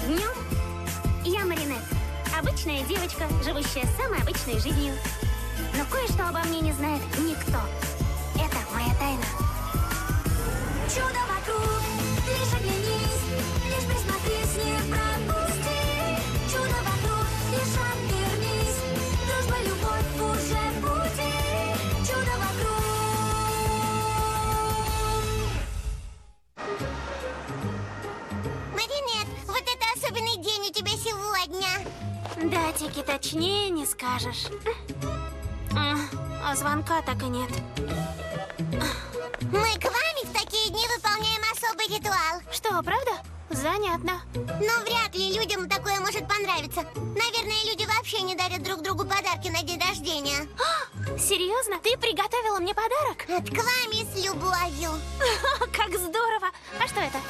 днем. Я Маринет. Обычная девочка, живущая самой обычной жизнью. Но кое-что обо мне не знает никто. Это моя тайна. Чудо вокруг, лишь оглянись, лишь присмотрись, не пропусти. Чудо вокруг, лишь обернись, дружба, любовь уже в пути. Чудо вокруг. Маринет, вот это особенный день у тебя сегодня. Да, Тики, точнее не скажешь. А звонка так и нет. Мы к вами в такие дни выполняем особый ритуал. Что, правда? Занятно. Но вряд ли людям такое может понравиться. Наверное, люди вообще не дарят друг другу подарки на день рождения. Серьезно? Ты приготовила мне подарок? От к вами с любовью. Как здорово! А что это?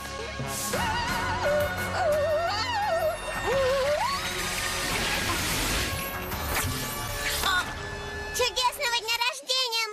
Чудесного дня рождения,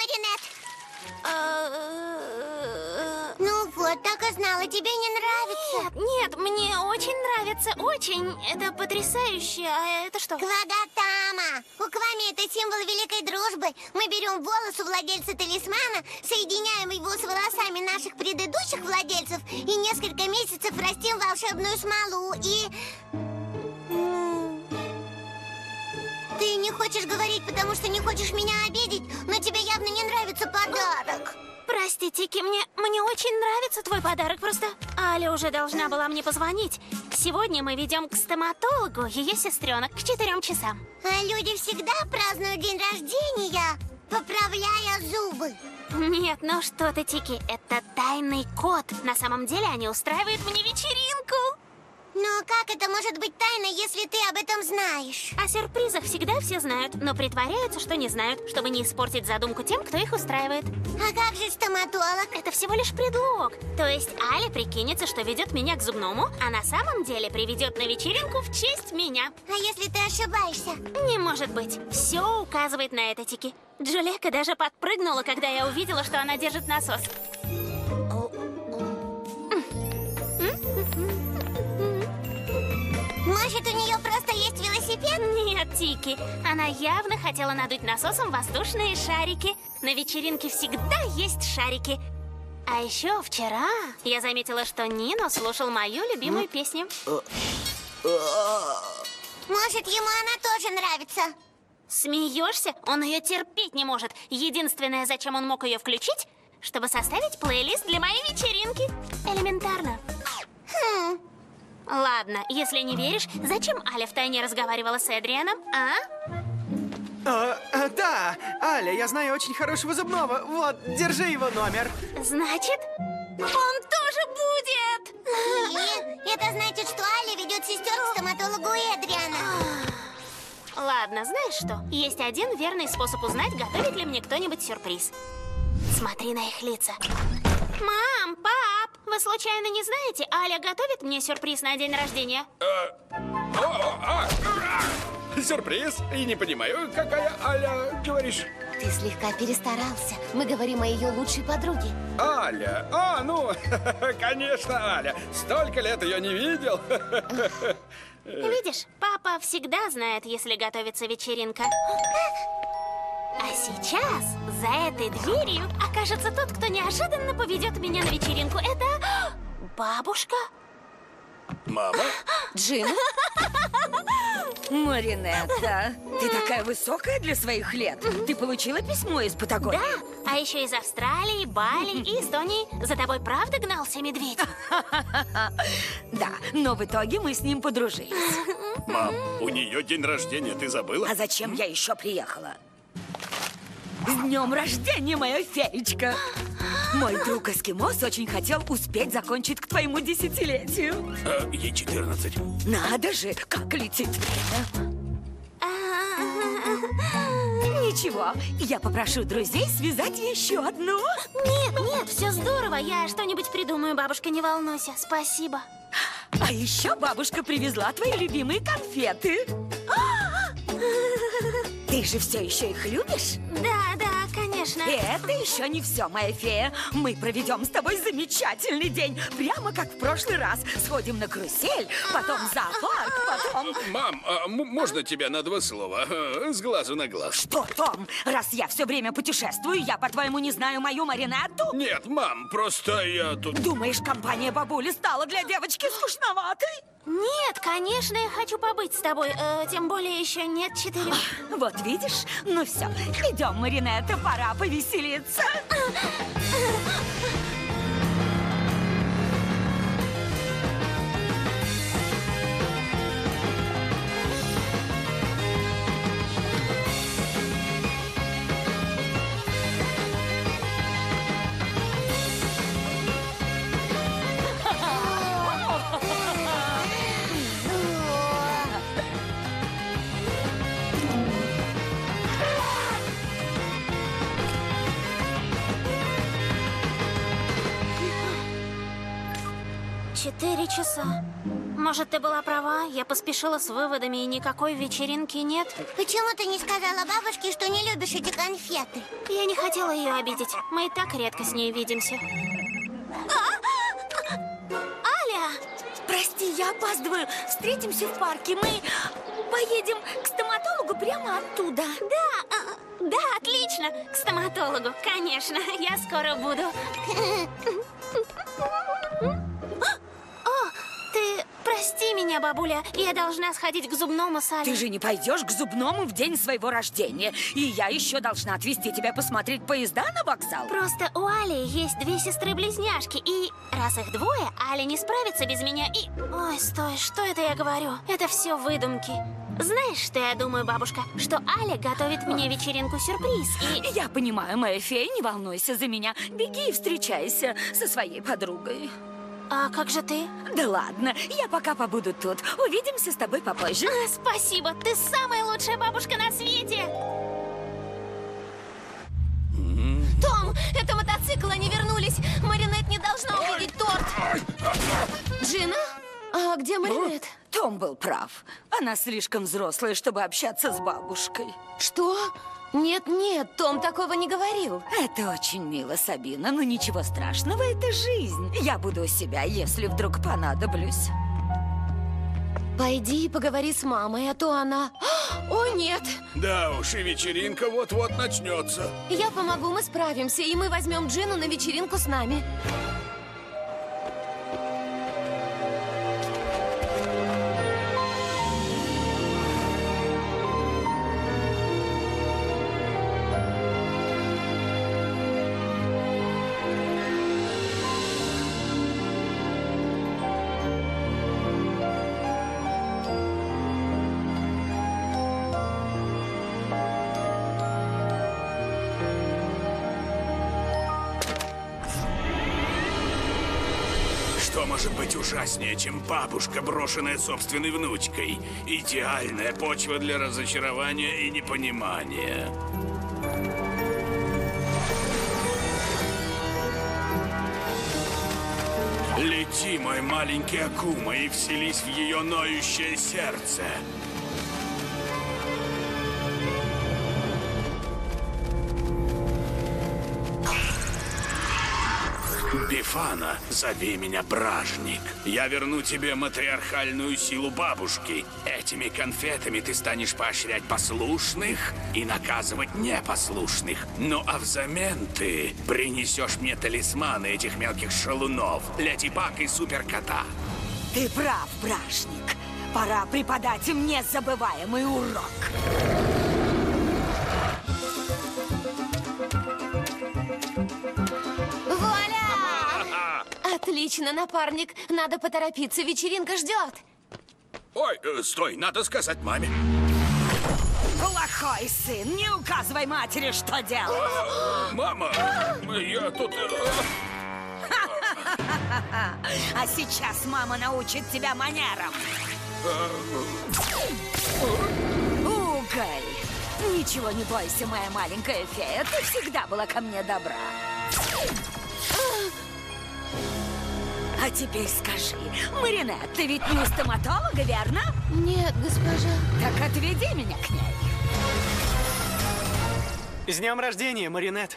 Маринет! Ну вот, так и знала, тебе не нравится. Нет, мне очень нравится, очень. Это потрясающе. А это что? Квагатама. Уквами — это символ великой дружбы. Мы берем волос у владельца талисмана, соединяем его с волосами наших предыдущих владельцев и несколько месяцев растим волшебную смолу. И... Ты не хочешь говорить, потому что не хочешь меня обидеть, но тебе явно не нравится подарок. Прости, Тики, мне очень нравится твой подарок. Просто Аля уже должна была мне позвонить. Сегодня мы ведем к стоматологу ее сестренок к 4 часам. А люди всегда празднуют день рождения, поправляя зубы. Нет, ну что ты, Тики, это тайный код. На самом деле они устраивают мне вечеринку. Но как это может быть тайной, если ты об этом знаешь? О сюрпризах всегда все знают, но притворяются, что не знают, чтобы не испортить задумку тем, кто их устраивает. А как же стоматолог? Это всего лишь предлог. То есть Аля прикинется, что ведет меня к зубному, а на самом деле приведет на вечеринку в честь меня. А если ты ошибаешься? Не может быть. Все указывает на это, Тики. Джулека даже подпрыгнула, когда я увидела, что она держит насос. Может, у нее просто есть велосипед? Нет, Тики. Она явно хотела надуть насосом воздушные шарики. На вечеринке всегда есть шарики. А еще вчера я заметила, что Нино слушал мою любимую песню. Может, ему она тоже нравится? Смеешься? Он ее терпеть не может. Единственное, зачем он мог ее включить, чтобы составить плейлист для моей вечеринки. Элементарно. Ладно, если не веришь, зачем Аля втайне разговаривала с Эдрианом, а? Да, Аля, я знаю очень хорошего зубного. Вот, держи его номер. Значит, он тоже будет! И это значит, что Аля ведет сестер к стоматологу Эдриана. Ладно, знаешь что? Есть один верный способ узнать, готовит ли мне кто-нибудь сюрприз. Смотри на их лица. Мам, пап, вы случайно не знаете, Аля готовит мне сюрприз на день рождения? Сюрприз? И не понимаю, какая Аля, говоришь? Ты слегка перестарался. Мы говорим о ее лучшей подруге. Аля? Ну, конечно, Аля. Столько лет ее не видел. Видишь, папа всегда знает, если готовится вечеринка. А сейчас за этой дверью окажется тот, кто неожиданно поведет меня на вечеринку. Это бабушка. Мама? Джим? Маринетта, ты такая высокая для своих лет. Ты получила письмо из Патагонии? Да, а еще из Австралии, Бали и Эстонии. За тобой правда гнался медведь? Да, но в итоге мы с ним подружились. Мам, у нее день рождения, ты забыла? А зачем я еще приехала? С днем рождения, моя феечка! Мой друг Эскимос очень хотел успеть закончить к твоему 10-летию. Ей 14. Надо же, как летит время. Ничего, я попрошу друзей связать еще одну. Нет, все здорово. Я что-нибудь придумаю, бабушка, не волнуйся. Спасибо. А еще бабушка привезла твои любимые конфеты. Ты же все еще их любишь? Да, конечно. конечно. И это еще не все, моя фея. Мы проведем с тобой замечательный день. Прямо как в прошлый раз. Сходим на карусель, потом в зоопарк, потом... Мам, можно тебя на 2 слова? С глазу на глаз. Что, Том? Раз я все время путешествую, я, по-твоему, не знаю мою Маринетту? Нет, мам, просто я тут... Думаешь, компания бабули стала для девочки скучноватой? Нет, конечно, я хочу побыть с тобой. Тем более еще нет 4. Вот видишь? Ну все, идем, Маринетта, пора повеселиться. Четыре часа. Может, ты была права? Я поспешила с выводами, и никакой вечеринки нет. Почему ты не сказала бабушке, что не любишь эти конфеты? Я не хотела ее обидеть. Мы и так редко с ней видимся. Аля! Прости, я опаздываю. Встретимся в парке. Мы поедем к стоматологу прямо оттуда. Да, отлично. К стоматологу, конечно. Я скоро буду. Ты прости меня, бабуля. Я должна сходить к зубному с Алей. Ты же не пойдешь к зубному в день своего рождения. И я еще должна отвезти тебя посмотреть поезда на вокзал. Просто у Али есть 2 сестры-близняшки. И раз их 2, Аля не справится без меня. И... Ой, стой, что это я говорю? Это все выдумки. Знаешь, что я думаю, бабушка? Что Аля готовит мне вечеринку-сюрприз. И... Я понимаю, моя фея, не волнуйся за меня. Беги и встречайся со своей подругой. А как же ты? Да ладно, я пока побуду тут. Увидимся с тобой попозже. Спасибо, ты самая лучшая бабушка на свете. Том, это мотоциклы, они вернулись. Маринет не должна увидеть торт. Джина? А где Маринет? Том был прав. Она слишком взрослая, чтобы общаться с бабушкой. Что? Нет, Том такого не говорил. Это очень мило, Сабина, но ничего страшного, это жизнь. Я буду у себя, если вдруг понадоблюсь. Пойди и поговори с мамой, а то она... О, нет! Да уж, и вечеринка вот-вот начнется. Я помогу, мы справимся, и мы возьмем Джину на вечеринку с нами. Что может быть ужаснее, чем бабушка, брошенная собственной внучкой? Идеальная почва для разочарования и непонимания. Лети, мой маленький Акума, и вселись в ее ноющее сердце. Бифана, зови меня Бражник. Я верну тебе матриархальную силу бабушки. Этими конфетами ты станешь поощрять послушных и наказывать непослушных. Ну а взамен ты принесешь мне талисманы этих мелких шалунов, Леди Баг и Суперкота. Ты прав, Бражник. Пора преподать им незабываемый урок. Отлично, напарник. Надо поторопиться, вечеринка ждет. Ой, стой, надо сказать маме. Плохой сын, не указывай матери, что делать. Мама, я тут... А сейчас мама научит тебя манерам. Уголь. Ничего не бойся, моя маленькая фея. Ты всегда была ко мне добра. А теперь скажи, Маринет, ты ведь не стоматолога, верно? Нет, госпожа. Так отведи меня к ней. С днем рождения, Маринет.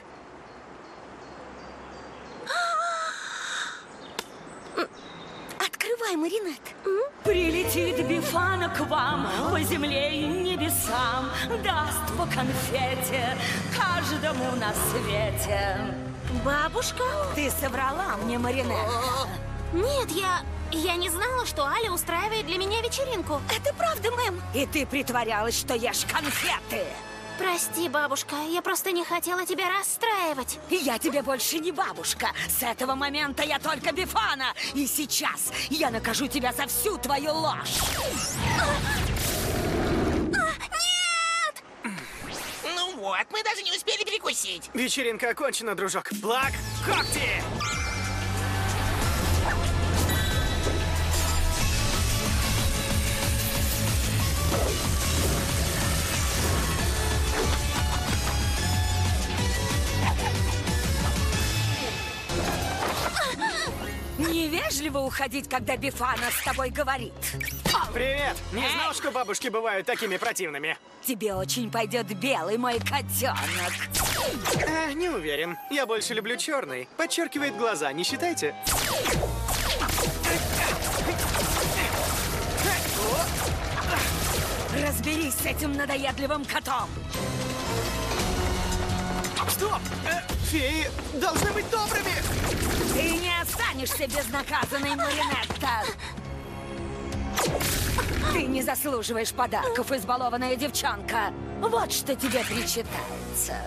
Открывай, Маринет. Прилетит Бифана к вам по земле и небесам, даст по конфете каждому на свете. Бабушка? Ты соврала мне, Маринет. Нет, я не знала, что Аля устраивает для меня вечеринку. Это правда, мэм. И ты притворялась, что ешь конфеты. Прости, бабушка, я просто не хотела тебя расстраивать. Я тебе больше не бабушка. С этого момента я только Бифана. И сейчас я накажу тебя за всю твою ложь. Ну вот, мы даже не успели перекусить. Вечеринка окончена, дружок. Блак, когти! Невежливо уходить, когда Бифана с тобой говорит. Привет! Не знал, что бабушки бывают такими противными. Тебе очень пойдет белый, мой котенок. Не уверен. Я больше люблю черный. Подчеркивает глаза, не считайте? Разберись с этим надоедливым котом. Стоп! Феи должны быть добрыми! Ты не останешься безнаказанной, Маринетта. Ты не заслуживаешь подарков, избалованная девчонка. Вот что тебе причитается.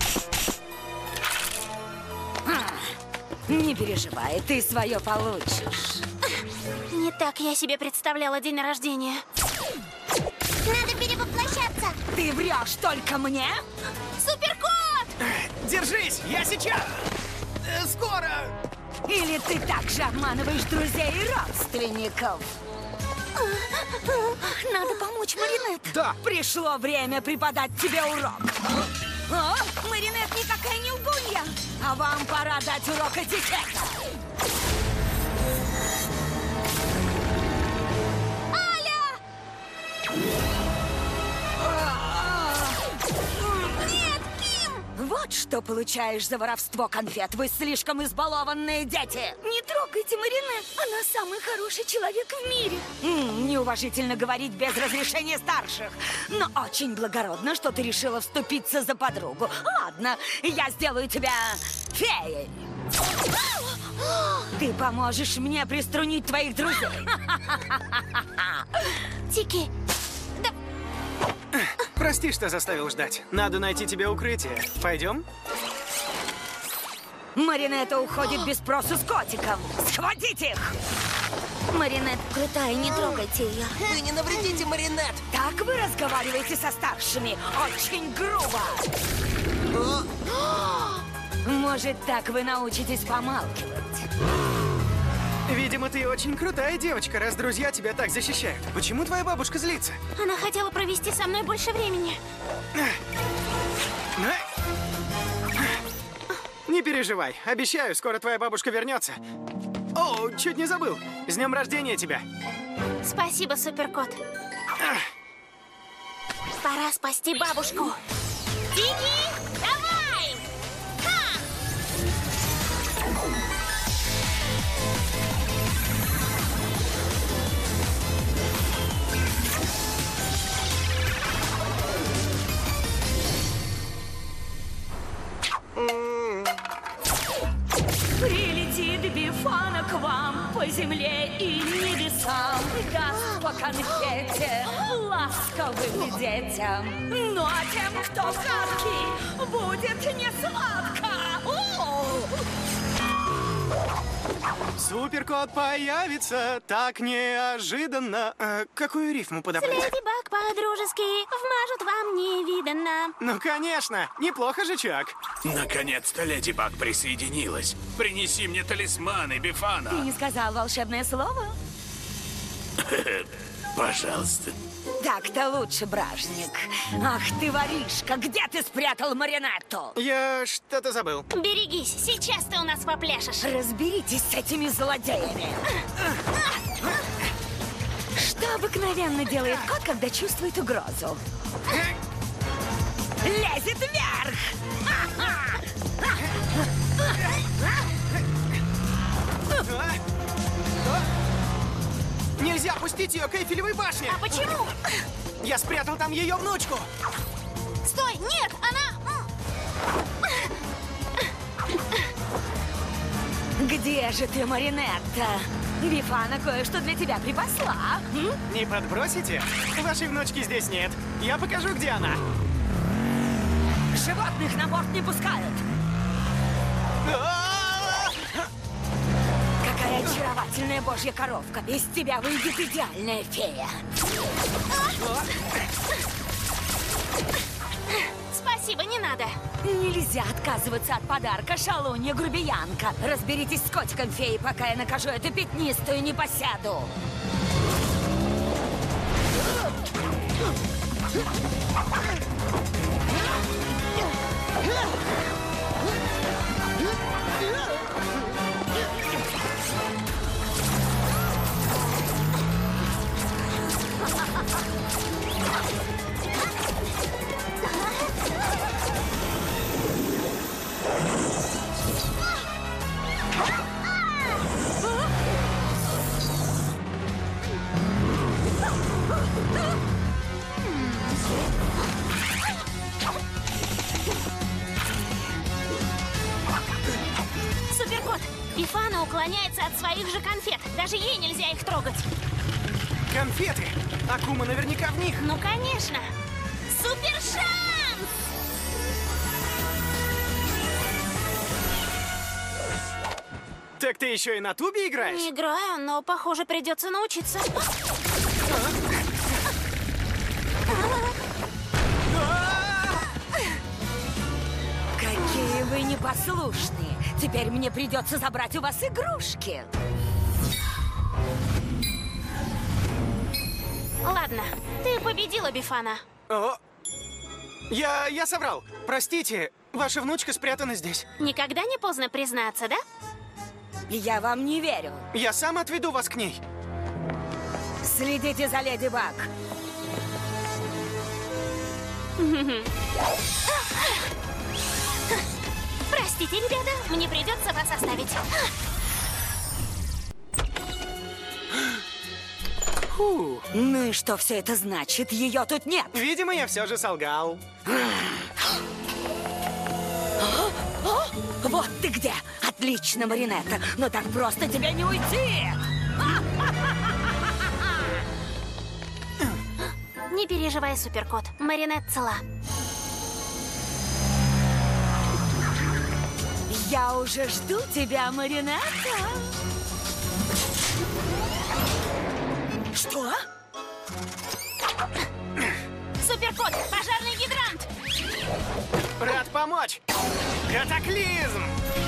Не переживай, ты свое получишь. Не так я себе представляла день рождения. Надо перевоплощаться. Ты врешь только мне? Суперкот! Держись, я сейчас! Скоро! Или ты также обманываешь друзей и родственников? Надо помочь Маринет. Да. Пришло время преподать тебе урок. О, Маринет никакая не лгунья. А вам пора дать урок этикета. Вот что получаешь за воровство конфет. Вы слишком избалованные дети. Не трогайте Маринет. Она самый хороший человек в мире. Неуважительно говорить без разрешения старших. Но очень благородно, что ты решила вступиться за подругу. Ладно, я сделаю тебя феей. Ты поможешь мне приструнить твоих друзей. Тики, Прости, что заставил ждать. Надо найти тебе укрытие. Пойдем? Маринетта уходит без спросу с котиком. Схватите их! Маринет крутая, не трогайте ее. Вы не навредите, Маринет. Так вы разговариваете со старшими? Очень грубо. Может, так вы научитесь помалкивать. Видимо, ты очень крутая девочка, раз друзья тебя так защищают. Почему твоя бабушка злится? Она хотела провести со мной больше времени. Не переживай. Обещаю, скоро твоя бабушка вернется. О, чуть не забыл. С днем рождения тебя. Спасибо, Суперкот. Пора спасти бабушку. Тики, давай! Ха! Прилетит Бифана к вам по земле и небесам, даст по конфете ласковым детям. Но тем, кто гадкий, будет не сладко. Суперкот появится так неожиданно. Какую рифму подобрать? Леди Баг по-дружески вмажут вам невиданно. Ну, конечно. Неплохо же, Чак. Наконец-то Леди Баг присоединилась. Принеси мне талисманы, Бифана. Ты не сказал волшебное слово? Пожалуйста. Так-то лучше, бражник. Ах ты, воришка, где ты спрятал Маринетту? Я что-то забыл. Берегись, сейчас ты у нас попляшешь. Разберитесь с этими злодеями. Что обыкновенно делает кот, когда чувствует угрозу? Лезет вверх! нельзя пустить ее к Эйфелевой башне! А почему? Я спрятал там ее внучку! Стой, нет, она... Где же ты, Маринетта? Бифана кое-что для тебя припасла. Не подбросите? Вашей внучки здесь нет. Я покажу, где она. Животных на борт не пускают. Какая очаровательная божья коровка. Из тебя выйдет идеальная фея. Спасибо, не надо. Нельзя отказываться от подарка, шалунья грубиянка. Разберитесь с котиком феи, пока я накажу эту пятнистую непоседу. Суперкот, Бифана уклоняется от своих же конфет. Даже ей нельзя их трогать. Конфеты! Акума наверняка в них. Ну, конечно. Супер шанс! Так ты еще и на тубе играешь? Не играю, но, похоже, придется научиться. Какие вы непослушные. Теперь мне придется забрать у вас игрушки. Ладно, ты победила, Бифана. О, я соврал. Простите, ваша внучка спрятана здесь. Никогда не поздно признаться, да? Я вам не верю. Я сам отведу вас к ней. Следите за Леди Баг. Простите, ребята, мне придется вас оставить. Фу. Ну и что все это значит? Ее тут нет. Видимо, я все же солгал. Вот ты где! Отлично, Маринетта, но так просто тебе не уйти! Не переживай, Суперкот, Маринет цела. Я уже жду тебя, Маринетта. Что? Суперкот, пожарный гидрант! Рад помочь. Катаклизм!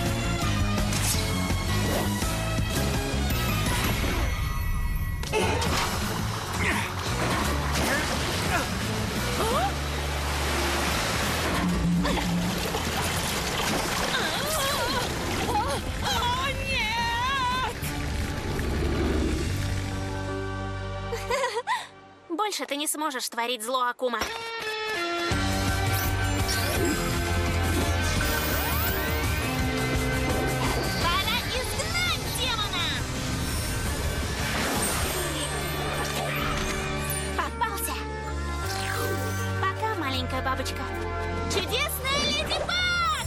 О, нет! Больше ты не сможешь творить зло, Акума. Пора изгнать демона! Попался! Пока, маленькая бабочка. Чудесная Леди Баг!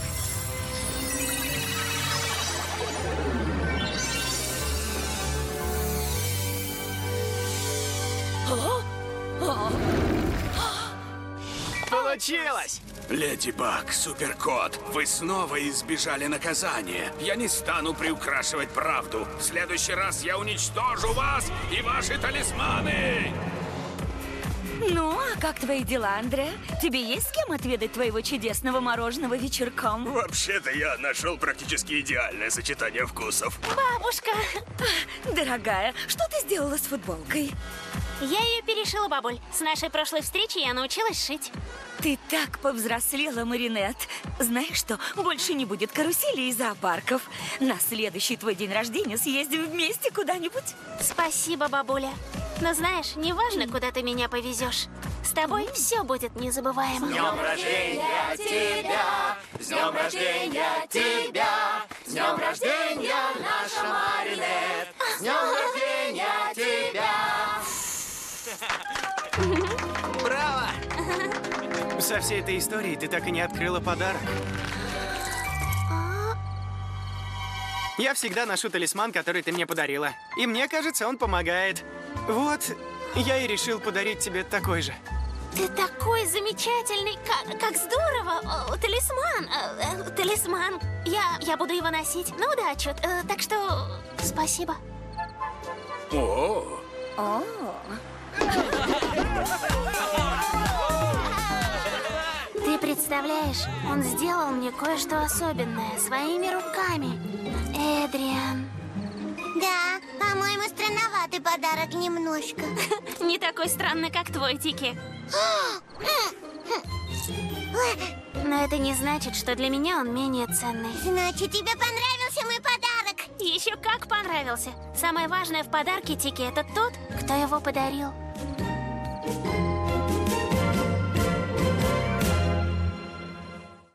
Получилось! Леди Баг, Суперкот, вы снова избежали наказания. Я не стану приукрашивать правду. В следующий раз я уничтожу вас и ваши талисманы! Ну, а как твои дела, Андре? Тебе есть с кем отведать твоего чудесного мороженого вечерком? Вообще-то я нашел практически идеальное сочетание вкусов. Бабушка! Дорогая, что ты сделала с футболкой? Я ее перешила, бабуль. С нашей прошлой встречи я научилась шить. Ты так повзрослела, Маринет. Знаешь что, больше не будет каруселей и зоопарков. На следующий твой день рождения съездим вместе куда-нибудь. Спасибо, бабуля. Но знаешь, неважно, куда ты меня повезешь. С тобой все будет незабываемо. С днем рождения тебя! С днем рождения тебя! С днем рождения, наша Маринет! С днем рождения тебя! Браво! Со всей этой историей ты так и не открыла подарок. Я всегда ношу талисман, который ты мне подарила. И мне кажется, он помогает. Вот, я и решил подарить тебе такой же. Ты такой замечательный, как здорово. О, талисман, талисман. Я буду его носить на удачу, так что спасибо. О, Ты представляешь, он сделал мне кое-что особенное своими руками. Эдриан. Да, по-моему, странноватый подарок немножко. Не такой странный, как твой, Тики. Но это не значит, что для меня он менее ценный. Значит, тебе понравился мой подарок? Еще как понравился. Самое важное в подарке, Тики, это тот, кто его подарил.